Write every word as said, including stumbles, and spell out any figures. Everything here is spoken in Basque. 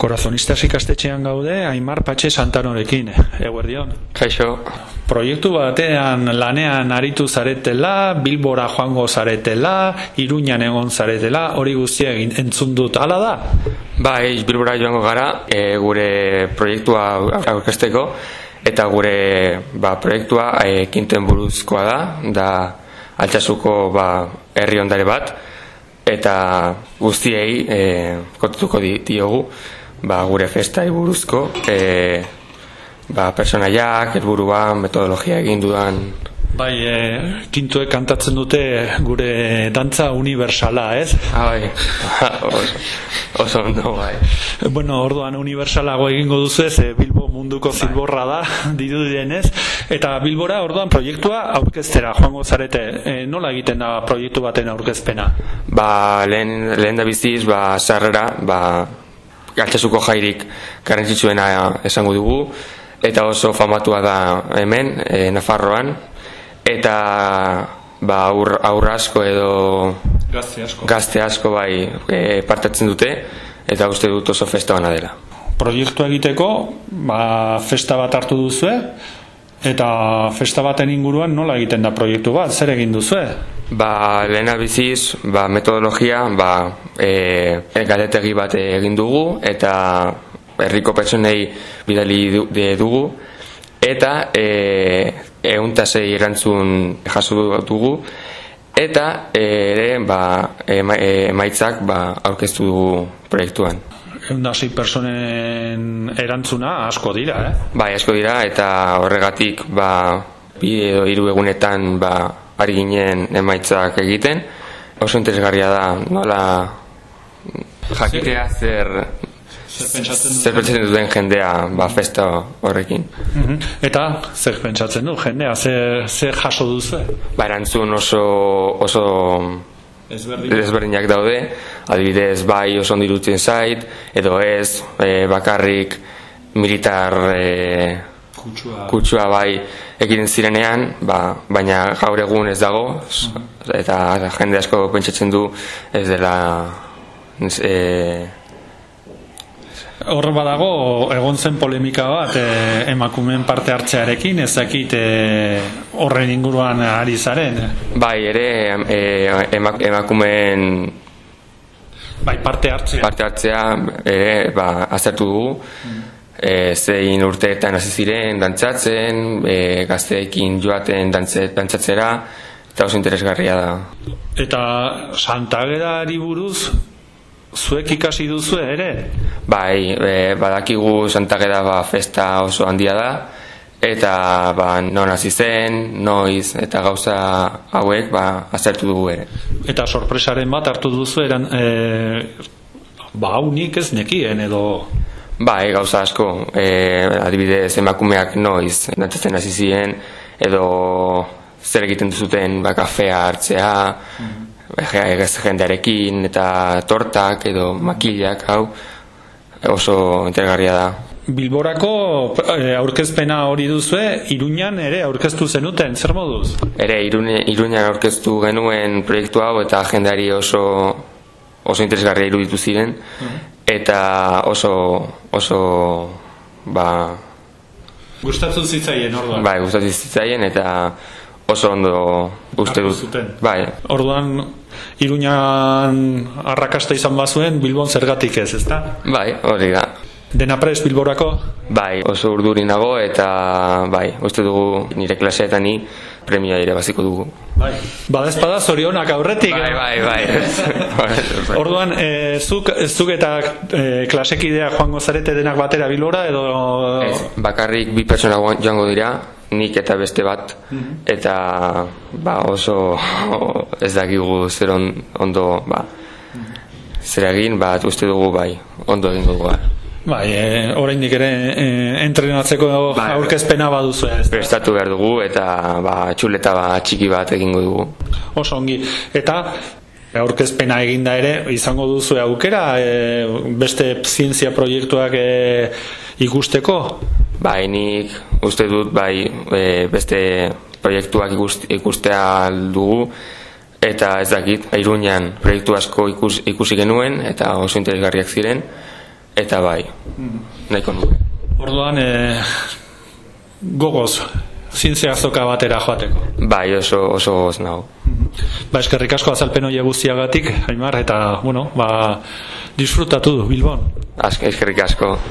Corazonistas ikastetxean gaude Aimar Patxe Santanorekin, eguerdion. Kaixo. Proiektu batean lanean aritu zaretela, Bilbora joango zaretela, Iruñan egon zaretela, hori guztia entzun dut, hala da? Bai, Bilbora joango gara, e, gure proiektua aurkezteko, eta gure ba, proiektua e, kinten buruzkoa da, da Altsasuko ba, herri ondare bat, eta guztiei e, kontatuko di, diogu ba, gure festai buruzko e, ba, personaiak, helburua, metodologia egin dudan. Bai, e, kintuek kantatzen dute gure dantza universala, ez? Ah, bai, oso, oso ondo, bai. Bueno, orduan universalago egingo duzu ez, e, Bilbo munduko zilborra da, dirudienez, eta Bilbora orduan proiektua aurkeztera joango zarete, e, nola egiten da proiektu baten aurkezpena? Ba, lehen, lehen da biziz, ba, sarrera, ba, Altsasuko jairik garrantzitsuena esango dugu, eta oso famatua da hemen, e, Nafarroan, eta ba, aur, aurra asko edo gazte asko, gazte asko bai e, partatzen dute, eta uste dut oso festa ona dela. Proiektua egiteko, ba, festa bat hartu duzue, eta festa baten inguruan nola egiten da proiektu bat, zer egin duzue? Ba, lehena biziz, ba, metodologia, ba, e, galetegi bat egin dugu, eta herriko pertsonei bidali dugu, eta e, euntasei erantzun jaso dugu, eta ere ba, emaitzak ba, aurkeztu dugu proiektuan. Eundasei personen erantzuna asko dira, eh? Bai, asko dira, eta horregatik ba, bi edo hiru egunetan ba, ari ginen emaitzak egiten. Oso interesgarria da, nola jakitea zer zer pentsatzen duten jendea ba, festa horrekin. Uh-huh. Eta zer pentsatzen du jendea, zer, zer jaso duzu? Ba, erantzun oso, oso ezberdinak daude, adibidez bai oso ondo iruditzen zait, edo ez, e, bakarrik militar e, kutsua. kutsua bai egiten zirenean, ba, baina gaur egun ez dago, uh-huh. eta jende asko pentsatzen du ez dela e, Hor badago, egon zen polemika bat e, emakumeen parte hartzearekin, ezakit e, horren inguruan ari zaren. Bai, ere e, emak, emakumeen bai, parte hartzea, parte hartzea ere ba, aztertu dugu, mm. e, zein urteetan hasi ziren dantzatzen, e, gazteekin joaten dantze, dantzatzera, eta oso interesgarria da. Eta Santagerari buruz, zuek ikasi duzu ere? Bai, e, badakigu Santagera ba, festa oso handia da, eta ba, non hasi zen, noiz, eta gauza hauek ba, azertu dugu ere. Eta sorpresaren bat hartu duzu eran, e, ba, hau nik ez nekien edo... Bai, gauza asko, e, adibidez emakumeak noiz, dantzatzen hasi ziren, edo zer egiten duzuten ba, kafea hartzea, mm-hmm. jendearekin eta tortak edo makilak, hau oso interesgarria da. Bilborako aurkezpena hori duzue, Iruñan ere aurkeztu zenuten, zer moduz? Ere, Iruñan aurkeztu genuen proiektu hau eta jendeari oso oso interesgarria iruditu ziren, uh-huh. eta oso oso ba gustatzen zitzaien orduan. Bai, gustatzen zitzaien eta oso ondo uste dut. Bai. Orduan Iruñan arrakasta izan bazuen, Bilbon zergatik ez, ezta? Bai, hori da. Dena prest Bilborako? Bai, oso urduri nago eta bai, uste dugu nire klaseetan ni premia irabaziko dugu. Bai. Badezpada zorionak aurretik. Bai, bai, bai. Orduan, e, zuk, zuk eta e, klasekidea joango zarete denak batera Bilbora edo... Ez, bakarrik bi pertsona joango dira, nik eta beste bat, mm-hmm. eta ba, oso ez dakigu zer on, ondo ba, mm-hmm. zer egin, bat uste dugu bai, ondo egingo dugu. Bai, e, oraindik ere e, entrenatzeko bai, aurkezpena baduzu ez. Prestatu behar dugu eta ba, txuleta ba, txiki bat egingo dugu. Oso ongi. Eta aurkezpena eginda ere, izango duzu aukera e, beste zientzia proiektuak e, ikusteko? Bai, nik uste dut bai, e, beste proiektuak ikust, ikustea dugu, eta ez dakit, Iruñan proiektu asko ikus, ikusi genuen, eta oso interesgarriak ziren, eta bai, nahiko nuke. Orduan, e, gogoz, zintzea azoka batera joateko. Bai, oso, oso gogoz nago. Ba, eskerrik asko azalpen hori guztiagatik, Aimar, eta, bueno, ba, disfrutatu du, Bilbon. Eskerrik asko.